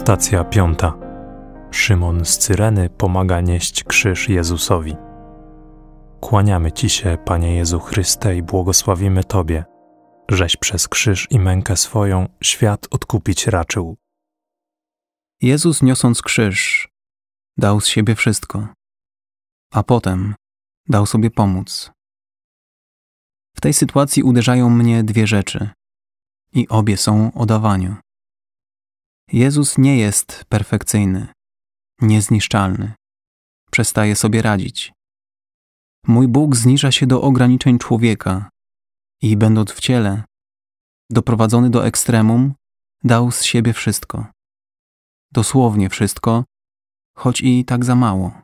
Stacja 5. Szymon z Cyreny pomaga nieść krzyż Jezusowi. Kłaniamy Ci się, Panie Jezu Chryste, i błogosławimy Tobie, żeś przez krzyż i mękę swoją świat odkupić raczył. Jezus, niosąc krzyż, dał z siebie wszystko, a potem dał sobie pomóc. W tej sytuacji uderzają mnie dwie rzeczy i obie są o dawaniu. Jezus nie jest perfekcyjny, niezniszczalny, przestaje sobie radzić. Mój Bóg zniża się do ograniczeń człowieka i będąc w ciele, doprowadzony do ekstremum, dał z siebie wszystko. Dosłownie wszystko, choć i tak za mało.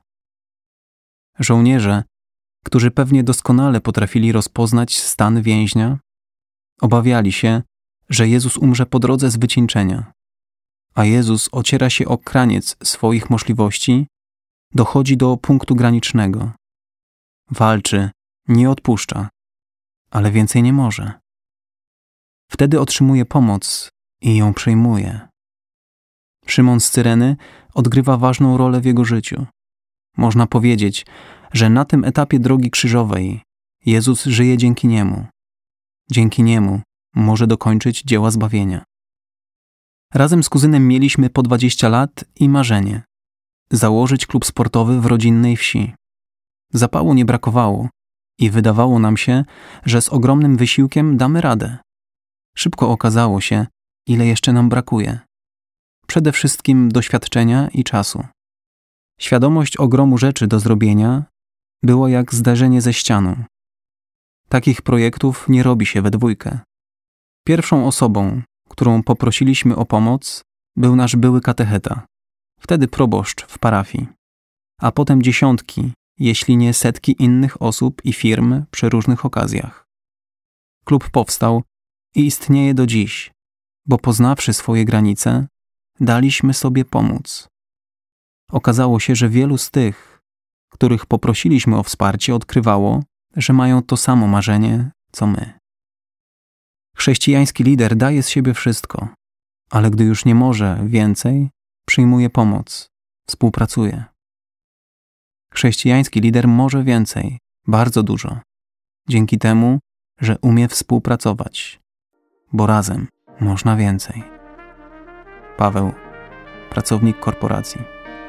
Żołnierze, którzy pewnie doskonale potrafili rozpoznać stan więźnia, obawiali się, że Jezus umrze po drodze z wycieńczenia, a Jezus ociera się o kraniec swoich możliwości, dochodzi do punktu granicznego. Walczy, nie odpuszcza, ale więcej nie może. Wtedy otrzymuje pomoc i ją przyjmuje. Szymon z Cyreny odgrywa ważną rolę w jego życiu. Można powiedzieć, że na tym etapie drogi krzyżowej Jezus żyje dzięki niemu. Dzięki niemu może dokończyć dzieła zbawienia. Razem z kuzynem mieliśmy po 20 lat i marzenie – założyć klub sportowy w rodzinnej wsi. Zapału nie brakowało i wydawało nam się, że z ogromnym wysiłkiem damy radę. Szybko okazało się, ile jeszcze nam brakuje. Przede wszystkim doświadczenia i czasu. Świadomość ogromu rzeczy do zrobienia było jak zderzenie ze ścianą. Takich projektów nie robi się we dwójkę. Pierwszą osobą, którą poprosiliśmy o pomoc, był nasz były katecheta, wtedy proboszcz w parafii, a potem dziesiątki, jeśli nie setki innych osób i firm przy różnych okazjach. Klub powstał i istnieje do dziś, bo poznawszy swoje granice, daliśmy sobie pomóc. Okazało się, że wielu z tych, których poprosiliśmy o wsparcie, odkrywało, że mają to samo marzenie, co my. Chrześcijański lider daje z siebie wszystko, ale gdy już nie może więcej, przyjmuje pomoc, współpracuje. Chrześcijański lider może więcej, bardzo dużo, dzięki temu, że umie współpracować, bo razem można więcej. Paweł, pracownik korporacji.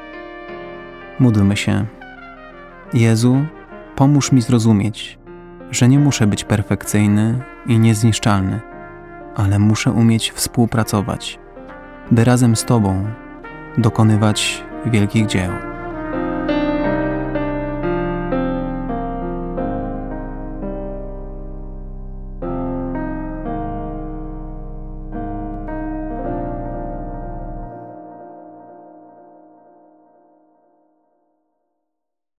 Módlmy się. Jezu, pomóż mi zrozumieć, że nie muszę być perfekcyjny i niezniszczalny, ale muszę umieć współpracować, by razem z Tobą dokonywać wielkich dzieł.